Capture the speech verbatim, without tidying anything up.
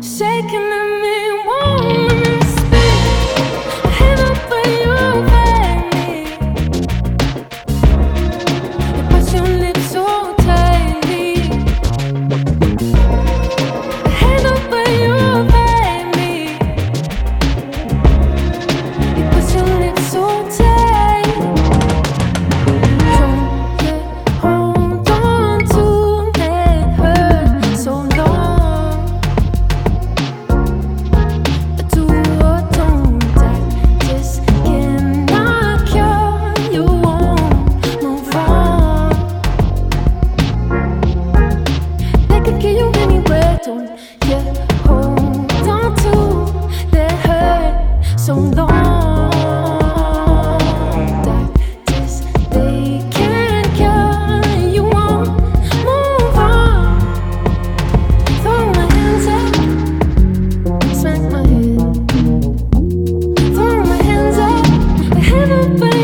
Shaking at me, wanna speak. Head up for you, baby. You press your lips so tightly. Head up for you, baby. You press your lips so tight. Don't get hold on to that hurt so long. Do or don't, I just cannot cure. You won't move on. They could get you anywhere. Don't get hold on to that hurt so long. That just they can't cure. You won't move on. Throw my hands up, smack my head. Throw my hands up, head up,